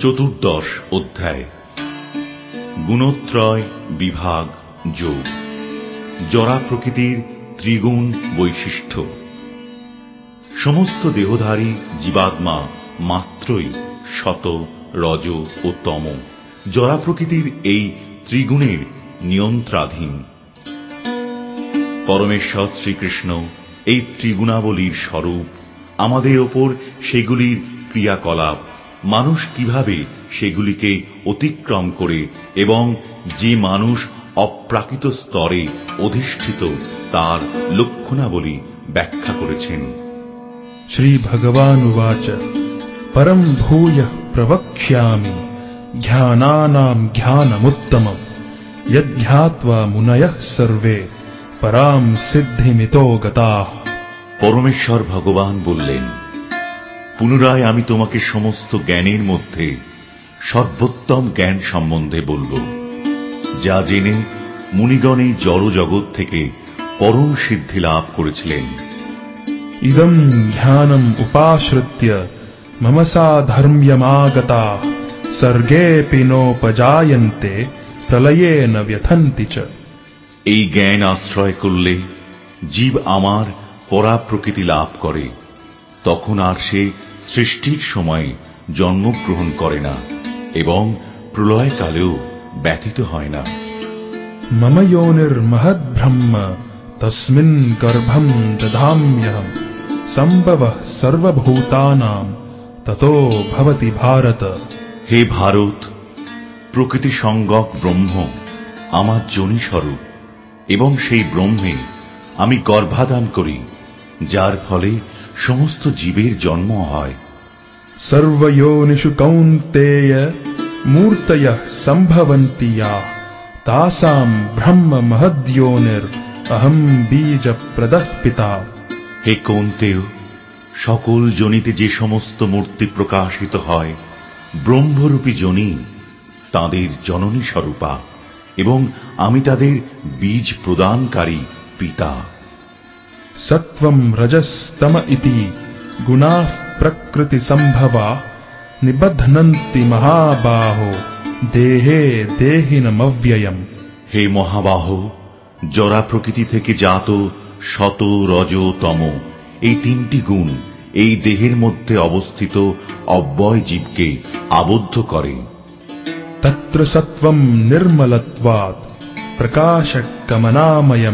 চতুর্দশ অধ্যায়। গুণত্রয় বিভাগ যোগ। জরা প্রকৃতির ত্রিগুণ বৈশিষ্ট্য। সমস্ত দেহধারী জীবাত্মা মাত্রই শত, রজ ও তম জরা প্রকৃতির এই ত্রিগুণের নিয়ন্ত্রণাধীন। পরমেশ্বর শ্রীকৃষ্ণ এই ত্রিগুণাবলীর স্বরূপ। আমাদের ওপর সেগুলির ক্রিয়াকলাপ, মানুষ কিভাবে সেগুলিকে অতিক্রম করে এবং যে মানুষ অপ্রাকৃত স্তরে অধিষ্ঠিত তার লক্ষণাবলী ব্যাখ্যা করেছেন। শ্রী ভগবানুবাচ পরম ভূয়ঃ প্রবক্ষ্যামি জ্ঞানানাং জ্ঞানমুত্তমম যজ্ঞাত্বা মুনয়ঃ সর্বে পরাম সিদ্ধিমিতো গতাঃ। পরমেশ্বর ভগবান বললেন, পুনরায় আমি তোমাকে সমস্ত জ্ঞানের মধ্যে সর্বোত্তম জ্ঞান সম্বন্ধে বলব, যা জেনে মুনিগণ এই জড় জগৎ থেকে পরম সিদ্ধি লাভ করেছিলেন। ইদম জ্ঞানম উপাশ্রিত্য মম সাধর্ম্যমাগতাঃ সর্গেপি নোপজায়ন্তে প্রলয়ে ন ব্যথন্তি চ। এই জ্ঞান আশ্রয় করলে জীব আমার পরাপ্রকৃতি লাভ করে, তখন আর সে সৃষ্টির সময় জন্মগ্রহণ করে না এবং প্রলয়কালেও ব্যথিত হয় না। মম যোনির্মহদ্ব্রহ্ম তস্মিন গর্ভম দধাম্যহম সম্ভবঃ সর্বভূতানাং ততো ভবতি ভারত। হে ভারত, প্রকৃতি সংজ্ঞক ব্রহ্ম আমার যোনিস্বরূপ এবং সেই ব্রহ্মে আমি গর্ভাধান করি, যার ফলে সমস্ত জীবের জন্ম হয়। সর্বয়োনিষু কৌন্তেয় মূর্তয়ঃ সম্ভবন্তি ইয়াঃ তাসাম ব্রহ্ম মহদ্যোনির অহম বীজপ্রদঃ পিতা। হে কৌন্তেয়, সকল যোনিতে যে সমস্ত মূর্তি প্রকাশিত হয়, ব্রহ্মরূপী যোনি তাঁদের জননী স্বরূপা এবং আমি তাদের বীজ প্রদানকারী পিতা। সত্ত্বম রজস্তম ইতি গুণাঃ প্রকৃতি সম্ভবাঃ নিবধ্নন্তি মহাবাহো দেহে দেহিনমব্যয়ম। হে মহাবাহো, জরা প্রকৃতি থেকে জাত শত, রজ, তম এই তিনটি গুণ এই দেহের মধ্যে অবস্থিত অব্যয় জীবকে আবদ্ধ করে। তত্র সত্ত্বম নির্মলত্বাৎ প্রকাশকমনাময়ম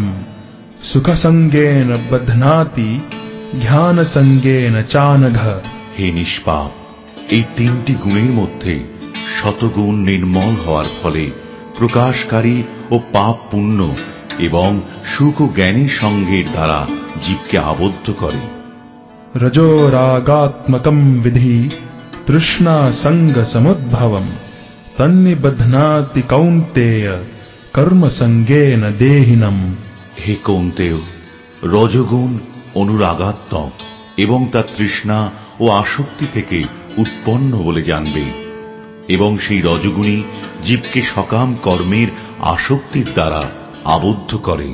সুখসঙ্গেন বধ্নাতি জ্ঞানসঙ্গেন চানঘ। হে নিষ্পাপ, এই তিনটি গুণের মধ্যে শতগুণ নির্মল হওয়ার ফলে প্রকাশকারী ও পাপ পুণ্য এবং সুখ ও জ্ঞানের সঙ্গের দ্বারা জীবকে আবদ্ধ করে। রজো রাগাত্মকম বিধি তৃষ্ণা সঙ্গ সমুদ্ভবম তন্নিবধ্নাতি কৌন্তেয় কর্মসঙ্গেন দেহিনম। হে কৌন্তেয়, রজগুণ অনুরাগাত্মক এবং তা তৃষ্ণা ও আসক্তি থেকে উৎপন্ন বলে জানবে এবং সেই রজগুণই জীবকে সকাম কর্মের আসক্তির দ্বারা আবদ্ধ করে।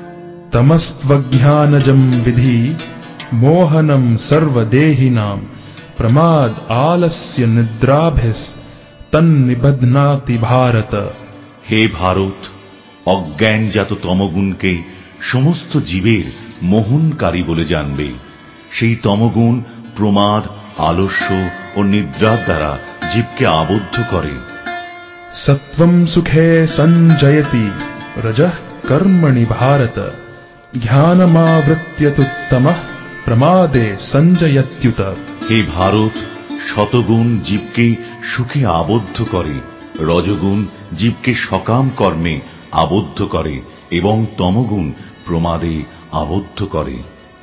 তমস্ত্বজ্ঞানজম বিধি মোহনম সর্বদেহিনাম প্রমাদ আলস্য নিদ্রাভিস তন্নিবধ্নাতি ভারত। হে ভারত, অজ্ঞানজাত তমগুণকে সমস্ত জীবের মোহনকারী বলে জানবে। সেই তমগুণ প্রমাদ, আলস্য ও নিদ্রার দ্বারা জীবকে আবদ্ধ করে। সত্ত্বম সুখে সঞ্জয়তি রজঃ কর্মণি ভারত জ্ঞানমাবৃত্য তু তমঃ প্রমাদে সঞ্জয়ত্যুত। হে ভারত, শতগুণ জীবকে সুখে আবদ্ধ করে, রজগুণ জীবকে সকাম কর্মে আবদ্ধ করে এবং তমগুণ প্রমাদে আবদ্ধ করে।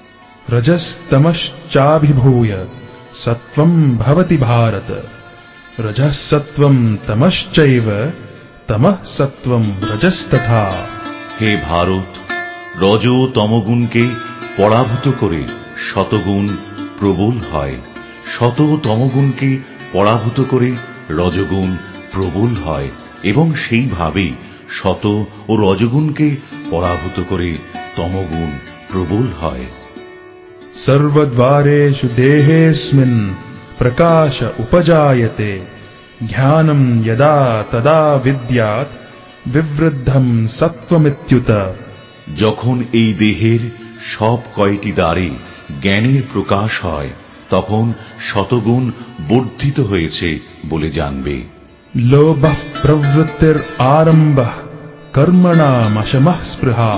রজস্তমশ্চাভিভূয় সত্ত্বম ভবতি ভারত রজঃ সত্ত্বম তমশ্চৈব তমঃ সত্ত্বম রজস্তথা। হে ভারত, রজ ও তমগুণকে পরাভূত করে শতগুণ প্রবল হয়, শত ও তমগুণকে পরাভূত করে রজগুণ প্রবল হয় এবং সেইভাবে শত ও রজগুণকে পরাভূত করে তমগুণ প্রবল হয়। সর্বদ্বারেষু দেহেস্মিন প্রকাশ উপজায়তে ज्ञानं यदा तदा विद्यात् विवृद्धं सत्त्वमित्युत। যখন এই দেহের সব কয়টি দ্বারে জ্ঞানের প্রকাশ হয় তখন শতগুণ বর্ধিত হয়েছে বলে জানবে। लोभः प्रवृत्तिरारम्भः कर्मणामशमः स्पृहा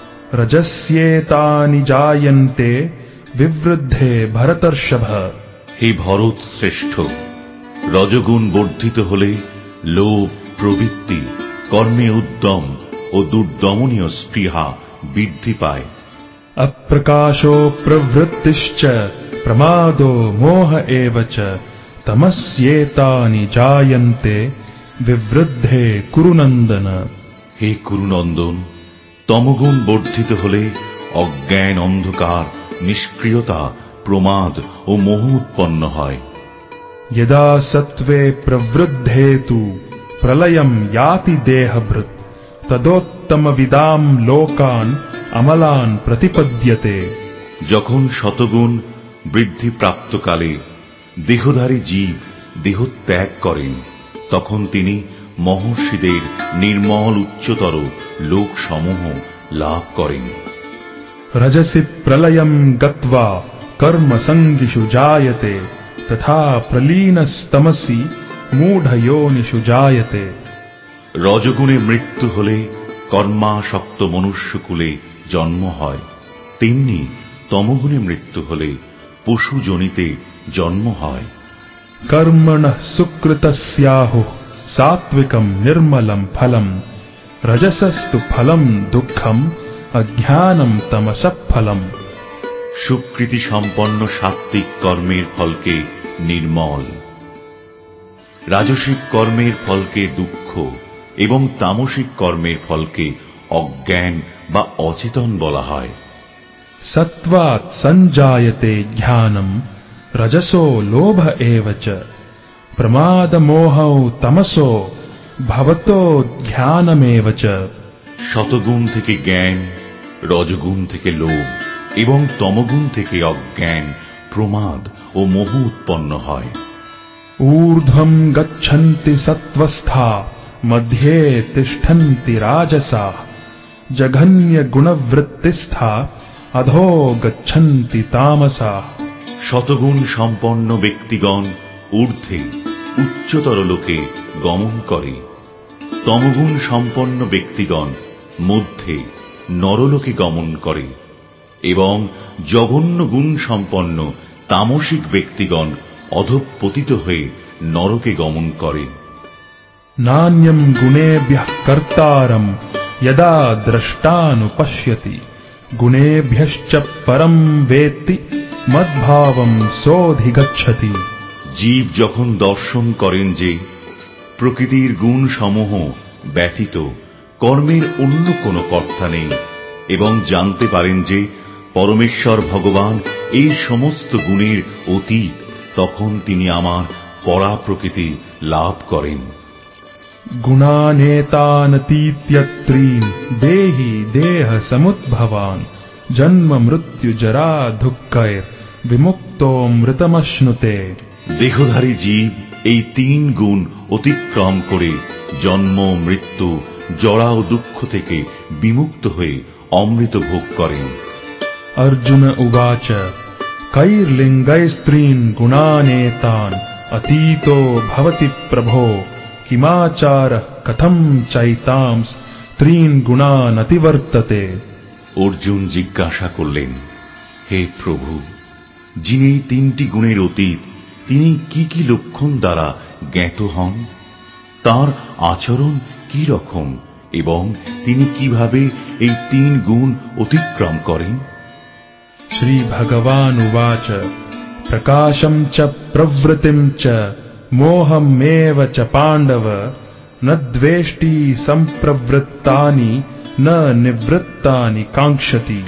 रजस्येतानि जायन्ते विवृद्धे भरतर्षभ। হে ভরত শ্রেষ্ঠ, রজগুণ বর্ধিত হলে লোভ, প্রবৃত্তি, কর্মে উদ্যম ও দুর্দমনীয় স্পৃহা বৃদ্ধি পায়। अप्रकाशो प्रवृत्तिश्च प्रमादो मोह एव च तमस्येतानि जायन्ते विवृद्धे कुरुनन्दन। হে কুরুনন্দন, তমগুণ বর্ধিত হলে অজ্ঞান, অন্ধকার, নিষ্ক্রিয়তা, প্রমাদ ও মোহ উৎপন্ন হয়। यदा सत्त्वे प्रवृद्धे तु प्रलयं याति देहभृत् तदोत्तमविदां लोकान् अमलान् प्रतिपद्यते। যখন শতগুণ বৃদ্ধি প্রাপ্তকালে দেহধারী জীব দেহ ত্যাগ করেন তখন তিনি মহর্ষিদের নির্মল উচ্চতর লোকসমূহ লাভ করেন। रजसि प्रलयं गत्वा कर्मसङ्गिषु जायते तथा प्रलीनस्तमसि मूढयोनिषु जायते। রজগুণে মৃত্যু হলে কর্মাসক্ত মনুষ্যকুলে জন্ম হয়, তেমনি তমগুণে মৃত্যু হলে পশুজনিতে জন্ম হয়। कर्मणः सुकृतस्याहुः सात्विकं निर्मलं फलम् रजसस्तु फलं दुःखम् अज्ञानं तमसः फलम्। সুকৃতি সম্পন্ন সাত্ত্বিক কর্মের ফলকে নির্মল, রাজসিক কর্মের ফলকে দুঃখ এবং তামসিক কর্মের ফলকে অজ্ঞান বা অচেতন বলা হয়। सत्त्वात् सञ्जायते ज्ञानं रजसो लोभ एव च प्रमादमोहौ तमसो भवतो ज्ञानमेव च। শতগুণ থেকে জ্ঞান, রজগুণ থেকে লোভ এবং তমগুণ থেকে অজ্ঞান, প্রমাদ ও মোহ উৎপন্ন হয়। ऊर्ध्वं गच्छन्ति सत्त्वस्था मध्ये तिष्ठन्ति राजसाः जघन्यगुणवृत्तिस्था अधो गच्छन्ति तामसाः। শতগুণ সম্পন্ন ব্যক্তিগণ ঊর্ধ্বে উচ্চতর লোকে গমন করে, তমগুণ সম্পন্ন ব্যক্তিগণ মধ্যে নরলোকে গমন করে এবং জঘন্য গুণ সম্পন্ন তামসিক ব্যক্তিগণ অধঃপতিত হয়ে নরকে গমন করে। नान्यं गुणेभ्यः कर्तारं यदा द्रष्टानुपश्यति गुणेभ्यश्च परं वेत्ति मद्भावं सोऽधिगच्छति। জীব যখন দর্শন করেন যে প্রকৃতির গুণ সমূহ ব্যতীত কর্মের অন্য কোনো কর্তা নেই এবং জানতে পারেন যে পরমেশ্বর ভগবান এই সমস্ত গুণের অতীত, তখন তিনি আমার পরা প্রকৃতি লাভ করেন। गुणानेतानतीत्यत्रीन् देहि देह समुद्भवान् जन्म मृत्यु जरा दुःखैर् विमुक्तोऽमृतमश्नुते। দেহধারী জীব এই তিন গুণ অতিক্রম করে জন্ম, মৃত্যু, জরা ও দুঃখ থেকে বিমুক্ত হয়ে অমৃত ভোগ করেন। अर्जुन उवाच कैर्लिङ्गैस्त्रीन् गुणानेतान् अतीतो भवति प्रभो किमाचारः कथं चैतांस् त्रीन् गुणान् अतिवर्तते। অর্জুন জিজ্ঞাসা করলেন, হে প্রভু, যিনি এই তিনটি গুণের অতীত তিনি কি কি লক্ষণ দ্বারা জ্ঞাত হন, তার আচরণ কি রকম এবং তিনি কিভাবে এই তিন গুণ অতিক্রম করেন। श्रीभगवानुवाच प्रकाशं च प्रवृत्तिं च मोहमेव च पाण्डव न द्वेष्टि सम्प्रवृत्तानि न निवृत्तानि काङ्क्षति।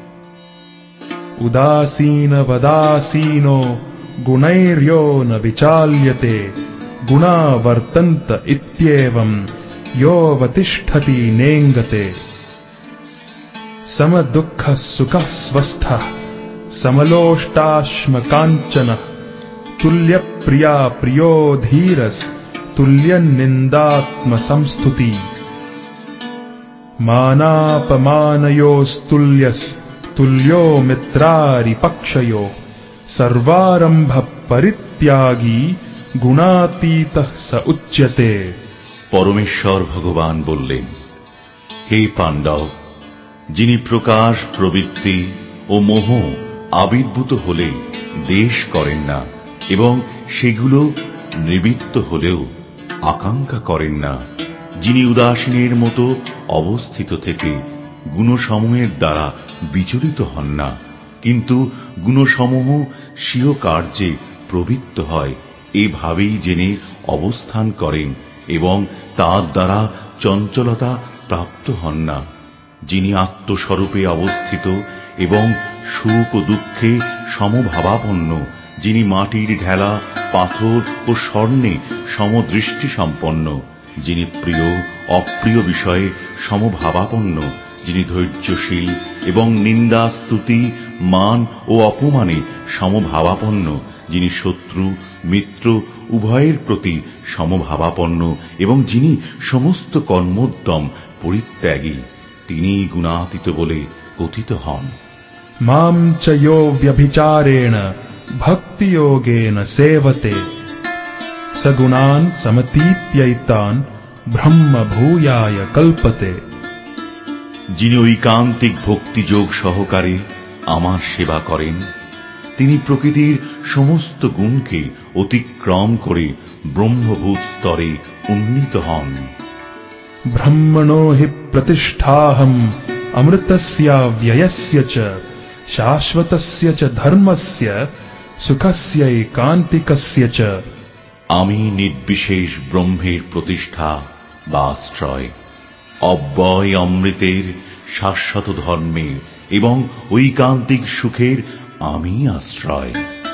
उदासीनवदासीनो गुणैर्यो न विचाल्यते गुणा वर्तन्त इत्येवं योऽवतिष्ठति नेङ्गते। समदुःखः सुखः स्वस्थः समलोष्टाश्मकाञ्चनः तुल्यप्रिया प्रियो धीरस् তুল্য নিন্দাত্ম সংস্তুতি মানাপমানয়োস্তুল্যস তুল্যো মিত্রারিপক্ষয়ো সর্বারম্ভ পরিত্যাগী গুণাতীতঃ স উচ্যতে। পরমেশ্বর ভগবান বললেন, হে পাণ্ডব, যিনি প্রকাশ, প্রবৃত্তি ও মোহ আবির্ভূত হলে দেশ করেন না এবং সেগুলো নিবৃত্ত হলেও আকাঙ্ক্ষা করেন না, যিনি উদাসীনের মতো অবস্থিত থেকে গুণসমূহের দ্বারা বিচলিত হন না, কিন্তু গুণসমূহ স্বীয় কার্যে প্রবৃত্ত হয় এভাবেই জেনে অবস্থান করেন এবং তার দ্বারা চঞ্চলতা প্রাপ্ত হন না, যিনি আত্মস্বরূপে অবস্থিত এবং সুখ ও দুঃখে সমভাবাপন্ন, যিনি মাটির ঢেলা, পাথর ও স্বর্ণে সমদৃষ্টি সম্পন্ন, যিনি প্রিয় অপ্রিয় বিষয়ে সমভাবাপন্ন, যিনি ধৈর্যশীল এবং নিন্দা, স্তুতি, মান ও অপমানে সমভাবাপন্ন, যিনি শত্রু মিত্র উভয়ের প্রতি সমভাবাপন্ন এবং যিনি সমস্ত কর্মোদ্যম পরিত্যাগী, তিনিই গুণাতীত বলে কথিত হন। মাম চ যো ব্যভিচারেণ ভক্তিযোগেন সেবতে সগুণান সমতীত্যৈতান ব্রহ্ম ভূয়ায় কল্পতে। যিনি ঐকান্তিক ভক্তিযোগ সহকারে আমার সেবা করেন, তিনি প্রকৃতির সমস্ত গুণকে অতিক্রম করে ব্রহ্মভূত স্তরে উন্নীত হন। ব্রহ্মণো হি প্রতিষ্ঠাহম অমৃতস্য ব্যয়স্য চ শাশ্বতস্য চ ধর্মস্য সুখস্য একান্তিকস্য চ। আমি নির্বিশেষ ব্রহ্মের প্রতিষ্ঠা বা আশ্রয়, অব্যয় অমৃতের, শাশ্বত ধর্মের এবং ঐকান্তিক সুখের আমি আশ্রয়।